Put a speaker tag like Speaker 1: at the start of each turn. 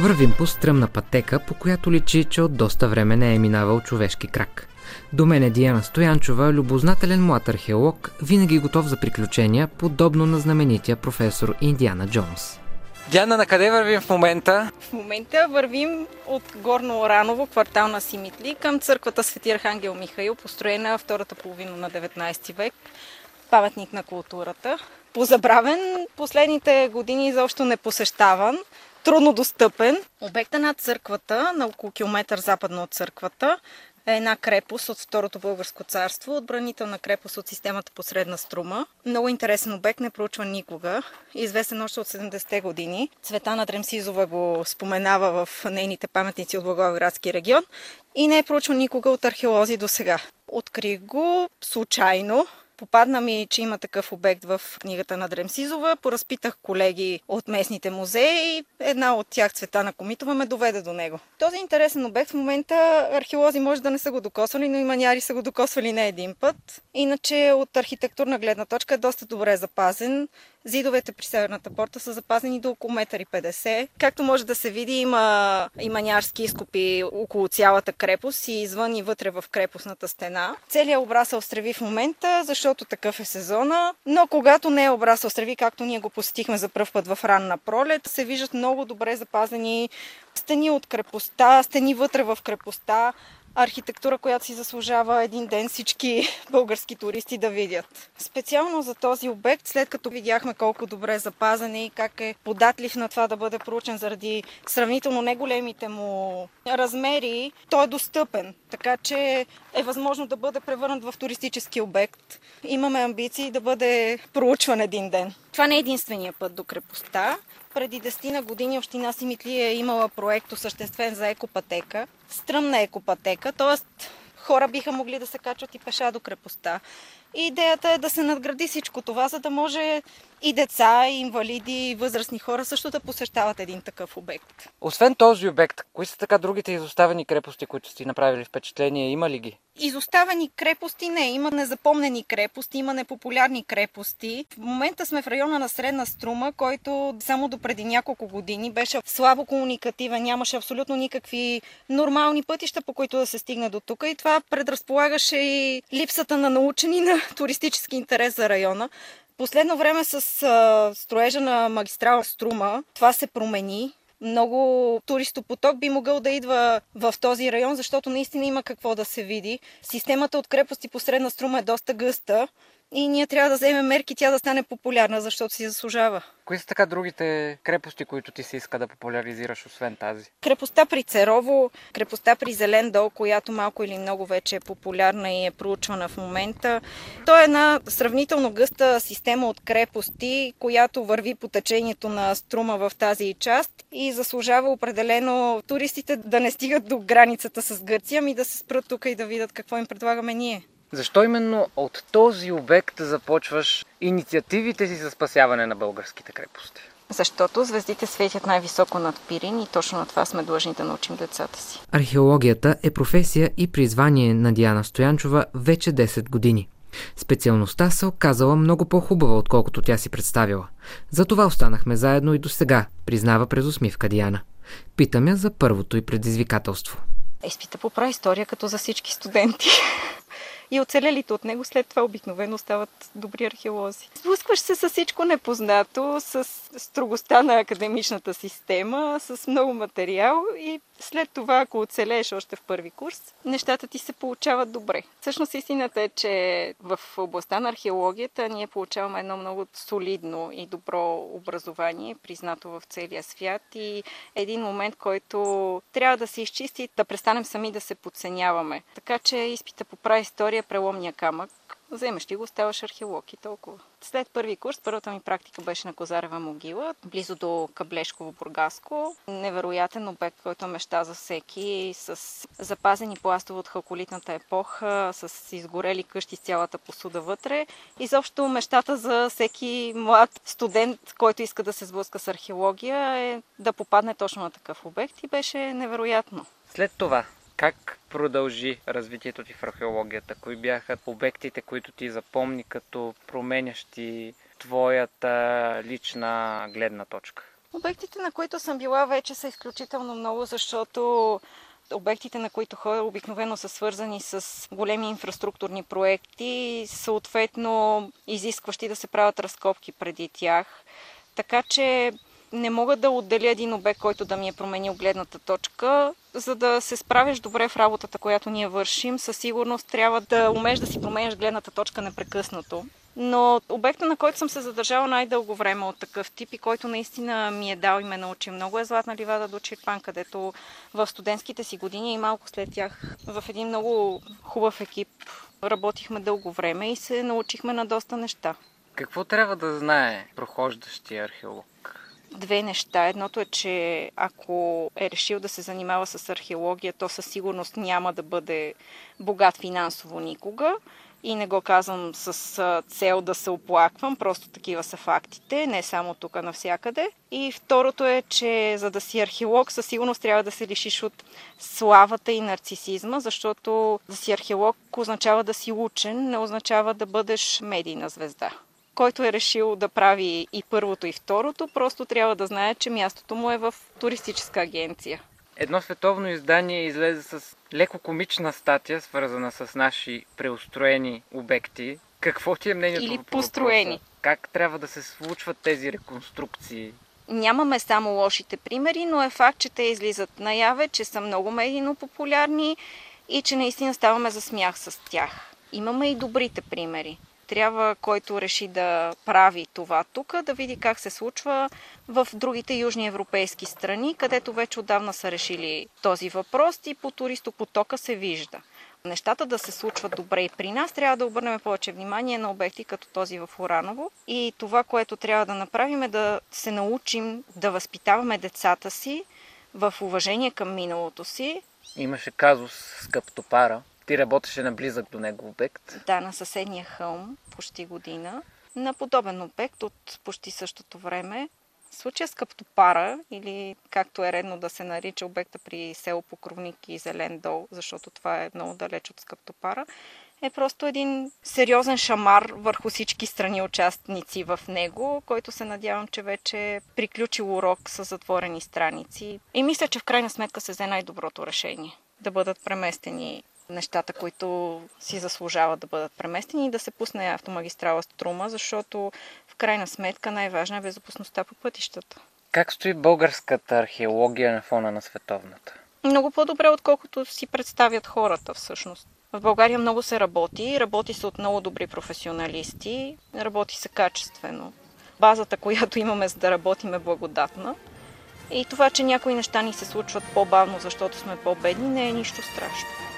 Speaker 1: Вървим по стръмна пътека, по която личи, че от доста време не е минавал човешки крак. До мен е Диана Стоянчова, любознателен млад археолог, винаги готов за приключения, подобно на знаменития професор Индиана Джонс.
Speaker 2: Диана, на къде вървим в момента?
Speaker 3: В момента вървим от Горно Ораново, квартал на Симитли, към църквата Свети Архангел Михаил, построена в втората половина на 19 век. Паметник на културата. Позабравен, последните години изобщо не посещаван, трудно достъпен. Обекта над църквата, на около километър западно от църквата, е една крепост от Второто българско царство, отбранителна крепост от системата по Средна Струма. Много интересен обект, не проучван никога, известен още от 70-те години. Цветана Дремсизова го споменава в нейните паметници от Благоевградски регион и не е проучван никога от археолози до сега. Открих го случайно. Попадна ми, че има такъв обект в книгата на Дремсизова. Поразпитах колеги от местните музеи и една от тях, Цветана Комитова, ме доведе до него. Този интересен обект в момента археолози може да не са го докосвали, но и маняри са го докосвали не един път. Иначе от архитектурна гледна точка е доста добре запазен. Зидовете при Северната порта са запазени до около 1,50 м. Както може да се види, има и маниарски изкопи около цялата крепост и извън и вътре в крепостната стена. Целият обрасъл с треви в момента, защото такъв е сезона, но когато не е обрасъл с треви, както ние го посетихме за пръв път в ранна пролет, се виждат много добре запазени стени от крепостта, стени вътре в крепостта. Архитектура, която си заслужава един ден всички български туристи да видят. Специално за този обект, след като видяхме колко добре е запазен и как е податлив на това да бъде проучен заради сравнително неголемите му размери, той е достъпен, така че е възможно да бъде превърнат в туристически обект. Имаме амбиции да бъде проучван един ден. Това не е единствения път до крепостта. Преди 10 години община Симитли е имала проект осъществен за екопътека, стръмна екопътека, т.е. хора биха могли да се качват и пеша до крепостта. И идеята е да се надгради всичко това, за да може и деца, и инвалиди, и възрастни хора също да посещават един такъв обект.
Speaker 2: Освен този обект, кои са така другите изоставени крепости, които сте направили впечатление? Има ли ги?
Speaker 3: Изоставени крепости не. Има незапомнени крепости, има непопулярни крепости. В момента сме в района на Средна Струма, който само до преди няколко години беше слабо комуникативен, нямаше абсолютно никакви нормални пътища, по които да се стигне до тук. И това предразполагаше и липсата на научен и на туристически интерес за района. Последно време с строежа на магистрала Струма това се промени. Много туристопоток би могъл да идва в този район, защото наистина има какво да се види. Системата от крепости по Средна Струма е доста гъста и ние трябва да вземем мерки тя да стане популярна, защото си заслужава.
Speaker 2: Кои са така другите крепости, които ти се иска да популяризираш, освен тази?
Speaker 3: Крепостта при Церово, крепостта при Зелен дол, която малко или много вече е популярна и е проучвана в момента. То е една сравнително гъста система от крепости, която върви по течението на Струма в тази част и заслужава определено туристите да не стигат до границата с Гърция, ами да се спрат тук и да видят какво им предлагаме ние.
Speaker 2: Защо именно от този обект започваш инициативите си за спасяване на българските крепости?
Speaker 3: Защото звездите светят най-високо над Пирин и точно на това сме длъжни да научим децата си.
Speaker 1: Археологията е професия и призвание на Диана Стоянчова вече 10 години. Специалността се оказала много по-хубава, отколкото тя си представила. Затова останахме заедно и до сега, признава през усмивка Диана. Питам я за първото й предизвикателство.
Speaker 3: Изпита по праистория, като за всички студенти. И оцелелите от него след това обикновено стават добри археолози. Сблъскваш се с всичко непознато, с строгостта на академичната система, с много материал и след това, ако оцелееш още в първи курс, нещата ти се получават добре. Всъщност истината е, че в областта на археологията ние получаваме едно много солидно и добро образование, признато в целия свят и един момент, който трябва да се изчисти, да престанем сами да се подценяваме. Така че изпита по праистория преломния камък. Вземеш ли го, ставаш археолог и толкова. След първи курс, първата ми практика беше на Козарева могила, близо до Каблешково, Бургаско. Невероятен обект, който е мечта за всеки, с запазени пластове от халколитната епоха, с изгорели къщи с цялата посуда вътре. Изобщо мечтата за всеки млад студент, който иска да се сблъска с археология, е да попадне точно на такъв обект и беше невероятно.
Speaker 2: След това, как продължи развитието ти в археологията? Кои бяха обектите, които ти запомни като променящи твоята лична гледна точка?
Speaker 3: Обектите, на които съм била, вече са изключително много, защото обектите, на които ходя, обикновено са свързани с големи инфраструктурни проекти, съответно изискващи да се правят разкопки преди тях. Така че не мога да отделя един обект, който да ми е променил гледната точка. За да се справиш добре в работата, която ние вършим, със сигурност трябва да умееш да си променяш гледната точка непрекъснато. Но обекта, на който съм се задържала най-дълго време от такъв тип и който наистина ми е дал и ме научи много, е Златна ливада до Чирпан, където в студентските си години и малко след тях в един много хубав екип работихме дълго време и се научихме на доста неща.
Speaker 2: Какво трябва да знае прохождащия археолог?
Speaker 3: Две неща. Едното е, че ако е решил да се занимава с археология, то със сигурност няма да бъде богат финансово никога. И не го казвам с цел да се оплаквам, просто такива са фактите, не само тук, а навсякъде. И второто е, че за да си археолог, със сигурност трябва да се лишиш от славата и нарцисизма, защото да си археолог означава да си учен, не означава да бъдеш медийна звезда. Който е решил да прави и първото и второто, просто трябва да знае, че мястото му е в туристическа агенция.
Speaker 2: Едно световно издание излезе с леко комична статия, свързана с наши преустроени обекти. Какво ти е мнението
Speaker 3: Или
Speaker 2: по
Speaker 3: построени?
Speaker 2: въпроса? Как трябва да се случват тези реконструкции?
Speaker 3: Нямаме само лошите примери, но е факт, че те излизат наяве, че са много медийно популярни и че наистина ставаме за смях с тях. Имаме и добрите примери. Трябва, който реши да прави това тук, да види как се случва в другите южни европейски страни, където вече отдавна са решили този въпрос и по туристопотока се вижда. Нещата да се случват добре и при нас, трябва да обърнем повече внимание на обекти като този в Ораново. И това, което трябва да направим, е да се научим да възпитаваме децата си в уважение към миналото си.
Speaker 2: Имаше казус с Каптопара. Ти работеше наблизък до него обект.
Speaker 3: Да, на съседния хълм, почти година, на подобен обект от почти същото време. Случая с Каптопара, или както е редно да се нарича обекта при село Покровник и Зелен дол, защото това е много далеч от Каптопара, е просто един сериозен шамар върху всички страни участници в него, който се надявам, че вече е приключил урок с затворени страници. И мисля, че в крайна сметка се взе най-доброто решение да бъдат преместени нещата, които си заслужават да бъдат преместени и да се пусне автомагистрала Струма, защото в крайна сметка най-важна е безопасността по пътищата.
Speaker 2: Как стои българската археология на фона на световната?
Speaker 3: Много по-добре, отколкото си представят хората всъщност. В България много се работи се от много добри професионалисти, работи се качествено. Базата, която имаме за да работим, е благодатна. И това, че някои неща ни се случват по-бавно, защото сме по-бедни, не е нищо страшно.